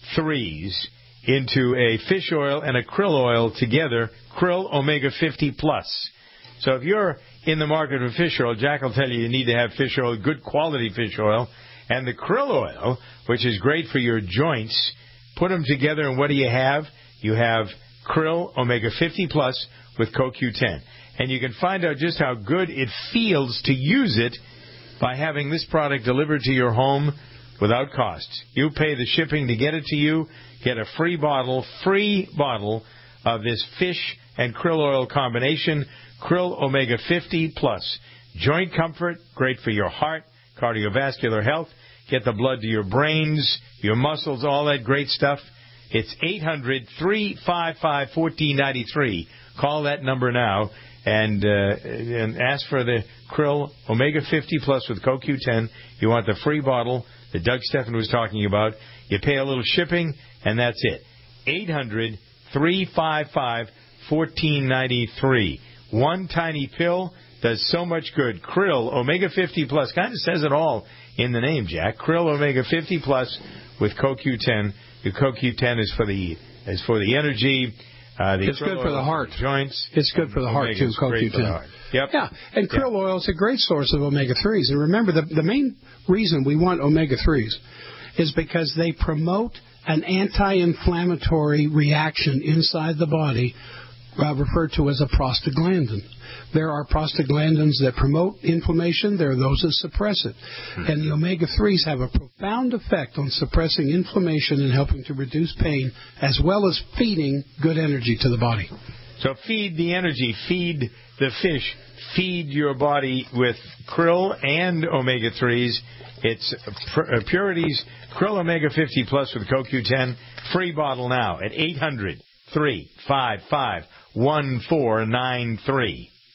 [SPEAKER 2] threes into a fish oil and a krill oil together, krill omega fifty plus. So if you're in the market for fish oil, Jack will tell you you need to have fish oil, good quality fish oil, and the krill oil, which is great for your joints. Put them together, and what do you have? You have krill omega fifty plus with Co Q ten. And you can find out just how good it feels to use it by having this product delivered to your home without cost. You pay the shipping to get it to you. Get a free bottle, free bottle of this fish and krill oil combination, Krill Omega fifty plus. Joint comfort, great for your heart, cardiovascular health. Get the blood to your brains, your muscles, all that great stuff. It's eight hundred, three five five, one four nine three. Call that number now and uh, and ask for the Krill Omega fifty plus with Co Q ten. You want the free bottle that Doug Steffen was talking about. You pay a little shipping, and that's it. eight hundred, three five five, one four nine three. One tiny pill does so much good. Krill Omega fifty plus. Kind of says it all in the name, Jack. Krill Omega fifty plus with Co Q ten. The Co Q ten is for the is for the energy. Uh, the
[SPEAKER 3] it's good for the heart.
[SPEAKER 2] Joints.
[SPEAKER 3] It's good for the heart, too, Co Q ten.
[SPEAKER 2] Yep.
[SPEAKER 3] Yeah, and krill
[SPEAKER 2] yep.
[SPEAKER 3] oil is a great source of omega threes. And remember, the, the main reason we want omega threes is because they promote an anti-inflammatory reaction inside the body uh, referred to as a prostaglandin. There are prostaglandins that promote inflammation. There are those that suppress it. Hmm. And the omega threes have a profound effect on suppressing inflammation and helping to reduce pain, as well as feeding good energy to the body.
[SPEAKER 2] So feed the energy, feed the fish, feed your body with krill and omega threes. It's uh, Purity's Krill Omega fifty plus with Co Q ten. Free bottle now at eight hundred, three five five, one four nine three.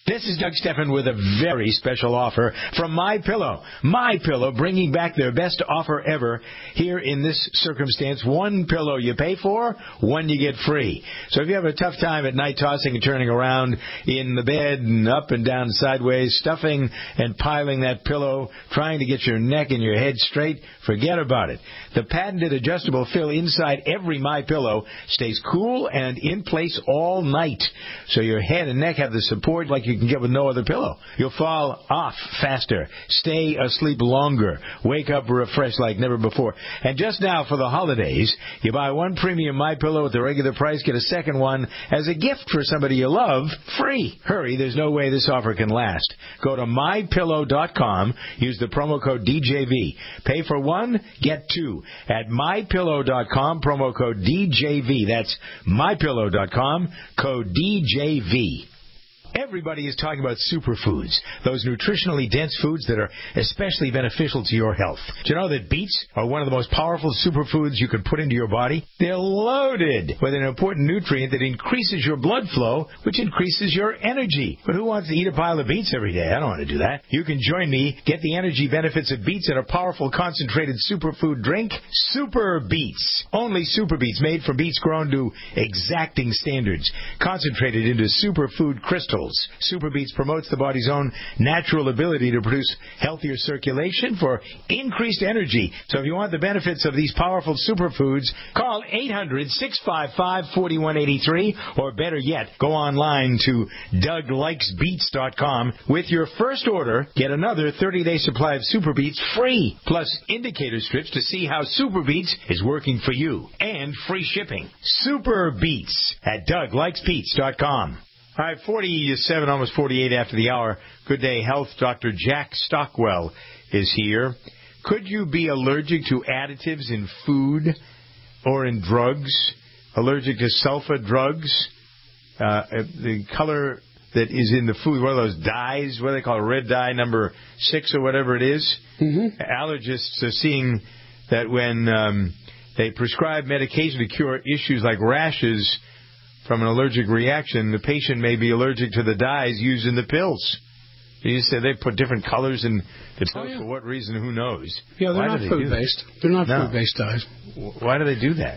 [SPEAKER 2] This is Doug Steffen with a very special offer from MyPillow. MyPillow bringing back their best offer ever here in this circumstance. One pillow you pay for, one you get free. So if you have a tough time at night tossing and turning around in the bed and up and down sideways, stuffing and piling that pillow, trying to get your neck and your head straight, forget about it. The patented adjustable fill inside every MyPillow stays cool and in place all night. So your head and neck have the support like you can get with no other pillow. You'll fall off faster, stay asleep longer, wake up refreshed like never before. And just now for the holidays, you buy one premium MyPillow at the regular price, get a second one as a gift for somebody you love, free. Hurry, there's no way this offer can last. Go to my pillow dot com, use the promo code D J V. Pay for one, get two. At my pillow dot com, promo code D J V. That's my pillow dot com, code D J V. Everybody is talking about superfoods, those nutritionally dense foods that are especially beneficial to your health. Do you know that beets are one of the most powerful superfoods you can put into your body? They're loaded with an important nutrient that increases your blood flow, which increases your energy. But who wants to eat a pile of beets every day? I don't want to do that. You can join me, get the energy benefits of beets in a powerful concentrated superfood drink, Super Beets. Only Super Beets, made from beets grown to exacting standards, concentrated into superfood crystals. Super Beets promotes the body's own natural ability to produce healthier circulation for increased energy. So if you want the benefits of these powerful superfoods, call eight hundred, six five five, four one eight three, or better yet, go online to Doug Likes Beets dot com. With your first order, get another thirty-day supply of Super Beets free, plus indicator strips to see how Super Beets is working for you, and free shipping. Super Beets at Doug Likes Beets dot com. All right, forty-seven, almost forty-eight after the hour. Good Day Health. Doctor Jack Stockwell is here. Could you be allergic to additives in food or in drugs? Allergic to sulfa drugs? Uh, the color that is in the food, one of those dyes, what do they call it, red dye number six or whatever it is? Mm-hmm. Allergists are seeing that when um, they prescribe medication to cure issues like rashes from an allergic reaction, the patient may be allergic to the dyes used in the pills. You said they put different colors in the pills oh, yeah. for what reason, who knows?
[SPEAKER 3] Yeah, they're
[SPEAKER 2] Why
[SPEAKER 3] not
[SPEAKER 2] they
[SPEAKER 3] food-based. They're not
[SPEAKER 2] no.
[SPEAKER 3] food-based dyes.
[SPEAKER 2] Why do they do that?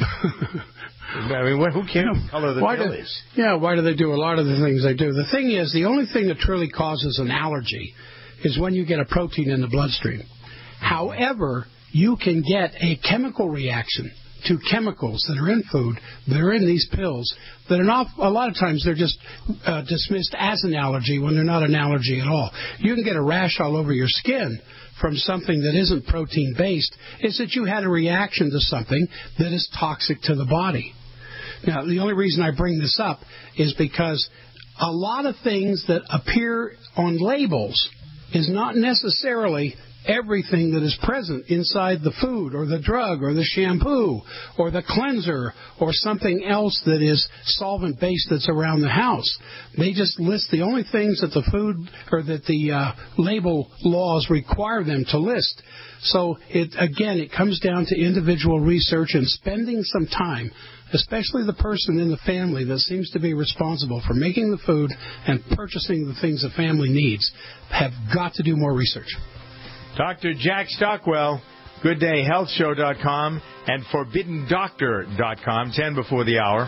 [SPEAKER 2] I mean, what, who cares what color the
[SPEAKER 3] why
[SPEAKER 2] pill
[SPEAKER 3] do,
[SPEAKER 2] is?
[SPEAKER 3] Yeah, why do they do a lot of the things they do? The thing is, the only thing that truly causes an allergy is when you get a protein in the bloodstream. However, you can get a chemical reaction to chemicals that are in food, that are in these pills, that are not, a lot of times they're just uh, dismissed as an allergy when they're not an allergy at all. You can get a rash all over your skin from something that isn't protein-based. It's that you had a reaction to something that is toxic to the body. Now, the only reason I bring this up is because a lot of things that appear on labels is not necessarily everything that is present inside the food or the drug or the shampoo or the cleanser or something else that is solvent-based that's around the house. They just list the only things that the food or that the uh, label laws require them to list. So, it again, it comes down to individual research and spending some time, especially the person in the family that seems to be responsible for making the food and purchasing the things the family needs, have got to do more research.
[SPEAKER 2] Doctor Jack Stockwell, good day health show dot com and forbidden doctor dot com, ten before the hour.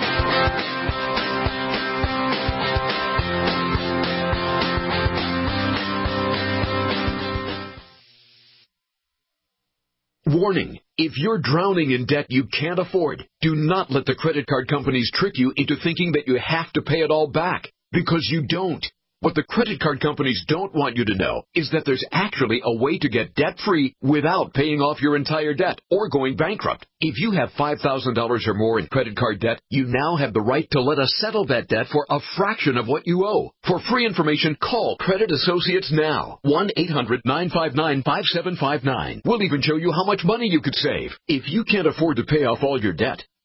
[SPEAKER 18] Warning. If you're drowning in debt you can't afford, do not let the credit card companies trick you into thinking that you have to pay it all back, because you don't. What the credit card companies don't want you to know is that there's actually a way to get debt-free without paying off your entire debt or going bankrupt. If you have five thousand dollars or more in credit card debt, you now have the right to let us settle that debt for a fraction of what you owe. For free information, call Credit Associates now. one eight hundred nine five nine five seven five nine. We'll even show you how much money you could save. If you can't afford to pay off all your debt,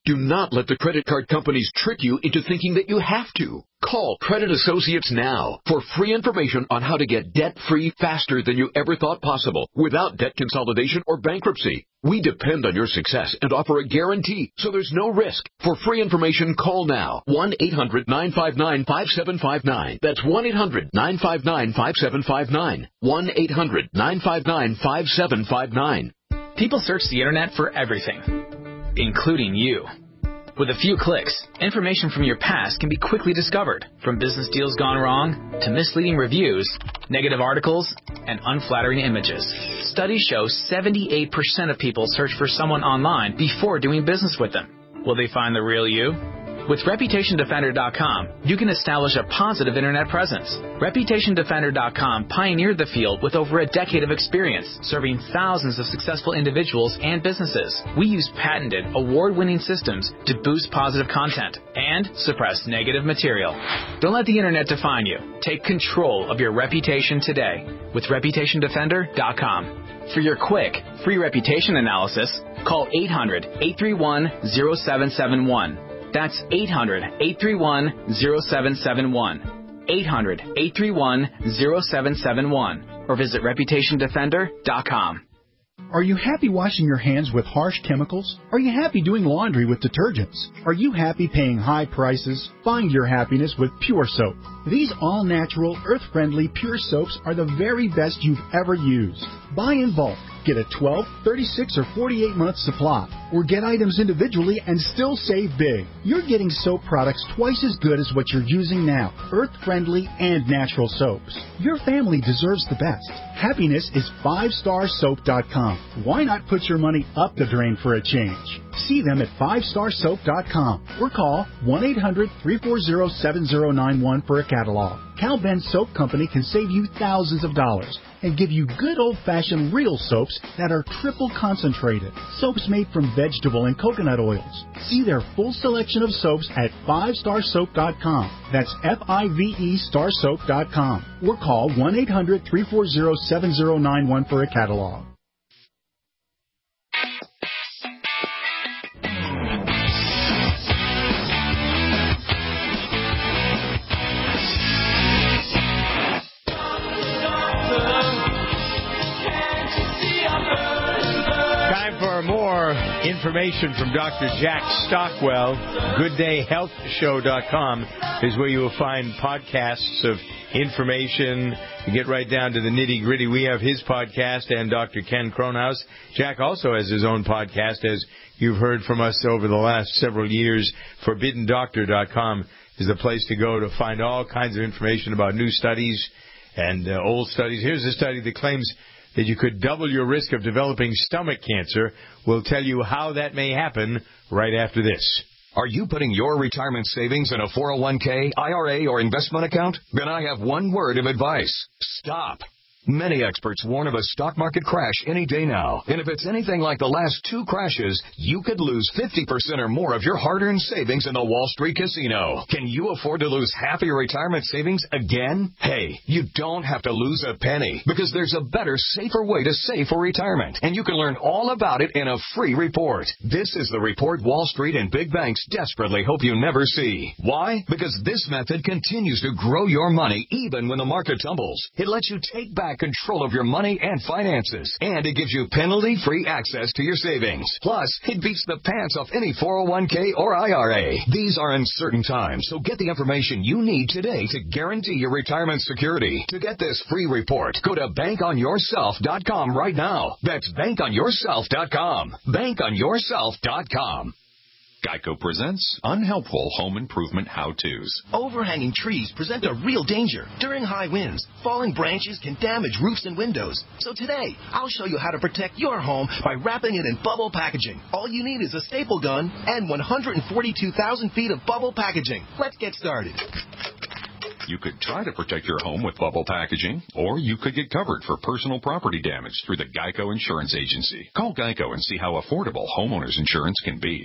[SPEAKER 18] Do not let the credit card companies trick you into thinking that you have to. Call Credit Associates now for free information on how to get debt-free faster than you ever thought possible without debt consolidation or bankruptcy. We depend on your success and offer a guarantee, so there's no risk. For free information, call now. one eight hundred nine five nine five seven five nine. That's one eight hundred nine five nine five seven five nine. one eight hundred nine five nine five seven five nine.
[SPEAKER 19] People search the internet for everything, including you. With a few clicks, information from your past can be quickly discovered, from business deals gone wrong to misleading reviews, negative articles, and unflattering images. Studies show seventy-eight percent of people search for someone online before doing business with them. Will they find the real you? With Reputation Defender dot com, you can establish a positive internet presence. Reputation Defender dot com pioneered the field with over a decade of experience, serving thousands of successful individuals and businesses. We use patented, award-winning systems to boost positive content and suppress negative material. Don't let the internet define you. Take control of your reputation today with Reputation Defender dot com. For your quick, free reputation analysis, call eight hundred eight three one zero seven seven one. That's eight hundred eight three one zero seven seven one. eight hundred eight three one zero seven seven one. Or visit Reputation Defender dot com.
[SPEAKER 6] Are you happy washing your hands with harsh chemicals? Are you happy doing laundry with detergents? Are you happy paying high prices? Find your happiness with Pure Soap. These all-natural, earth-friendly Pure Soaps are the very best you've ever used. Buy in bulk. Get a twelve, thirty-six, or forty-eight month supply. Or get items individually and still save big. You're getting soap products twice as good as what you're using now. Earth-friendly and natural soaps. Your family deserves the best. Happiness is five star soap dot com. Why not put your money up the drain for a change? See them at five star soap dot com or call one eight hundred three four zero seven zero nine one for a catalog. Cal Ben Soap Company can save you thousands of dollars and give you good old-fashioned real soaps that are triple concentrated. Soaps made from vegetable and coconut oils. See their full selection of soaps at five star soap dot com. That's F I V E star soap dot com. Or call one eight hundred three four zero seven zero nine one for a catalog.
[SPEAKER 2] More information from Doctor Jack Stockwell. good day health show dot com is where you will find podcasts of information. You get right down to the nitty-gritty. We have his podcast and Doctor Ken Cronhaus. Jack also has his own podcast, as you've heard from us over the last several years. forbidden doctor dot com is the place to go to find all kinds of information about new studies and uh, old studies. Here's a study that claims that you could double your risk of developing stomach cancer. We'll tell you how that may happen right after this.
[SPEAKER 20] Are you putting your retirement savings in a four oh one k, I R A, or investment account? Then I have one word of advice. Stop. Many experts warn of a stock market crash any day now. And if it's anything like the last two crashes, you could lose fifty percent or more of your hard-earned savings in the Wall Street casino. Can you afford to lose half of your retirement savings again? Hey, you don't have to lose a penny, because there's a better, safer way to save for retirement. And you can learn all about it in a free report. This is the report Wall Street and big banks desperately hope you never see. Why? Because this method continues to grow your money even when the market tumbles. It lets you take back control of your money and finances, and it gives you penalty-free access to your savings. Plus, it beats the pants off any four oh one k or I R A. These are uncertain times, so get the information you need today to guarantee your retirement security. To get this free report, go to bank on yourself dot com right now. That's bank on yourself dot com. bank on yourself dot com.
[SPEAKER 21] Geico presents unhelpful home improvement how-tos.
[SPEAKER 22] Overhanging trees present a real danger. During high winds, falling branches can damage roofs and windows. So today, I'll show you how to protect your home by wrapping it in bubble packaging. All you need is a staple gun and one hundred forty-two thousand feet of bubble packaging. Let's get started.
[SPEAKER 21] You could try to protect your home with bubble packaging, or you could get covered for personal property damage through the Geico Insurance Agency. Call Geico and see how affordable homeowners insurance can be.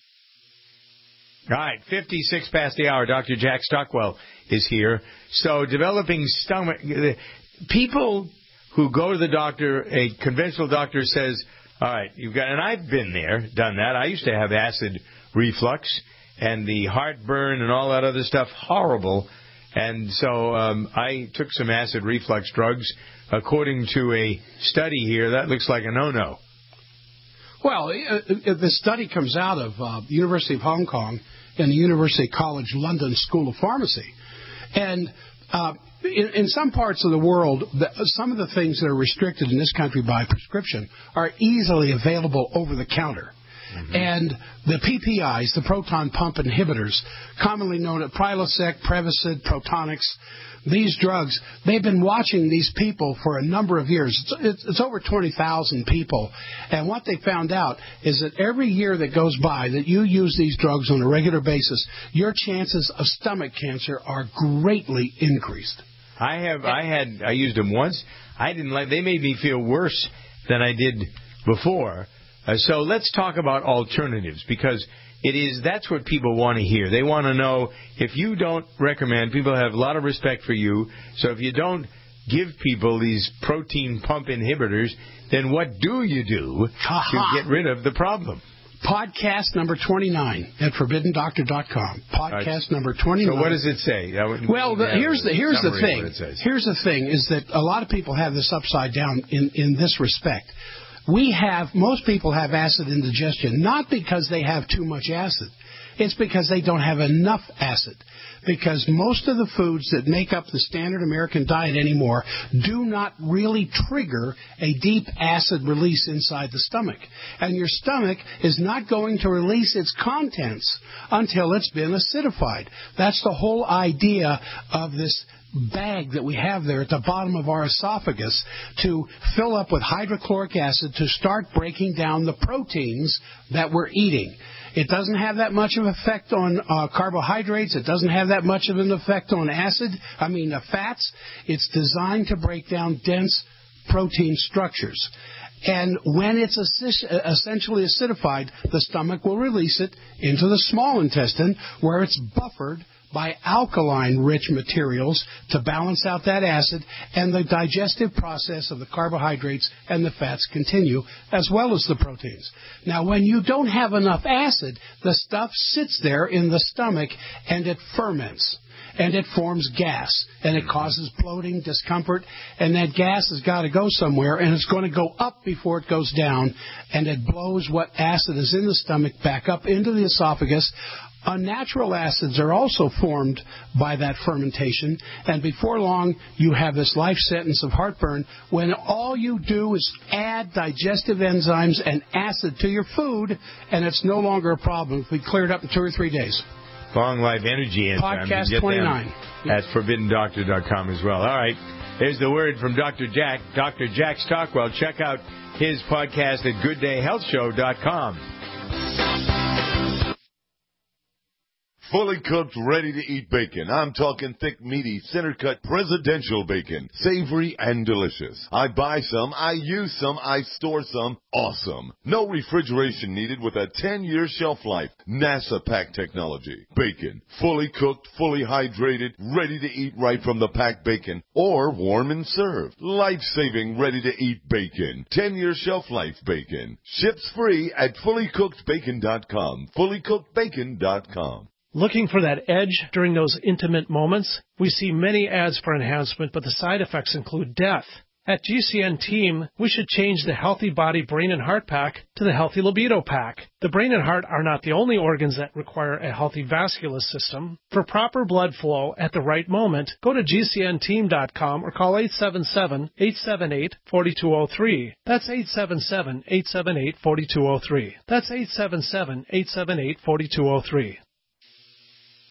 [SPEAKER 2] All right, fifty-six past the hour. Doctor Jack Stockwell is here. So developing stomach, people who go to the doctor, a conventional doctor says, all right, you've got, and I've been there, done that. I used to have acid reflux, and the heartburn and all that other stuff, horrible. And so um, I took some acid reflux drugs. According to a study here, that looks like a no-no.
[SPEAKER 3] Well, uh, the study comes out of uh, the University of Hong Kong and the University College London School of Pharmacy. And uh, in, in some parts of the world, the, some of the things that are restricted in this country by prescription are easily available over the counter. Mm-hmm. And the P P Is, the proton pump inhibitors, commonly known as Prilosec, Prevacid, Protonix, these drugs, they've been watching these people for a number of years. It's, it's, it's over twenty thousand people. And what they found out is that every year that goes by that you use these drugs on a regular basis, your chances of stomach cancer are greatly increased.
[SPEAKER 2] I have, I had, I used them once. I didn't like, they made me feel worse than I did before. Uh, so let's talk about alternatives, because it is that's what people want to hear. They want to know if you don't recommend, people have a lot of respect for you, so if you don't give people these protein pump inhibitors, then what do you do to get rid of the problem?
[SPEAKER 3] Podcast number twenty-nine at forbidden doctor dot com. Podcast right. number twenty-nine.
[SPEAKER 2] So what does it say?
[SPEAKER 3] Well, the, here's the here's the thing. Here's the thing is that a lot of people have this upside down in, in this respect. We have, most people have acid indigestion, not because they have too much acid. It's because they don't have enough acid. Because most of the foods that make up the standard American diet anymore do not really trigger a deep acid release inside the stomach. And your stomach is not going to release its contents until it's been acidified. That's the whole idea of this bag that we have there at the bottom of our esophagus to fill up with hydrochloric acid to start breaking down the proteins that we're eating. It doesn't have that much of an effect on uh, carbohydrates. It doesn't have that much of an effect on acid, I mean uh, fats. It's designed to break down dense protein structures. And when it's essentially acidified, the stomach will release it into the small intestine where it's buffered by alkaline-rich materials to balance out that acid, and the digestive process of the carbohydrates and the fats continue, as well as the proteins. Now, when you don't have enough acid, the stuff sits there in the stomach, and it ferments, and it forms gas, and it causes bloating, discomfort, and that gas has got to go somewhere, and it's going to go up before it goes down, and it blows what acid is in the stomach back up into the esophagus. Unnatural acids are also formed by that fermentation, and before long you have this life sentence of heartburn when all you do is add digestive enzymes and acid to your food, and it's no longer a problem. We clear it up in two or three days.
[SPEAKER 2] Long Life Energy enzymes.
[SPEAKER 3] Podcast twenty-nine.
[SPEAKER 2] At forbidden doctor dot com as well. All right. Here's the word from Doctor Jack. Doctor Jack Stockwell. Check out his podcast at good day health show dot com.
[SPEAKER 1] Fully cooked, ready-to-eat bacon. I'm talking thick, meaty, center-cut presidential bacon. Savory and delicious. I buy some, I use some, I store some. Awesome. No refrigeration needed with a ten-year shelf life. NASA pack technology. Bacon. Fully cooked, fully hydrated, ready to eat right from the packed bacon. Or warm and served. Life-saving, ready-to-eat bacon. ten-year shelf life bacon. Ships free at fully cooked bacon dot com. fully cooked bacon dot com.
[SPEAKER 4] Looking for that edge during those intimate moments? We see many ads for enhancement, but the side effects include death. At G C N Team, we should change the Healthy Body Brain and Heart Pack to the Healthy Libido Pack. The brain and heart are not the only organs that require a healthy vascular system. For proper blood flow at the right moment, go to G C N team dot com or call eight seven seven, eight seven eight, four two zero three. That's eight seven seven, eight seven eight, four two zero three. That's eight seven seven, eight seven eight, four two zero three.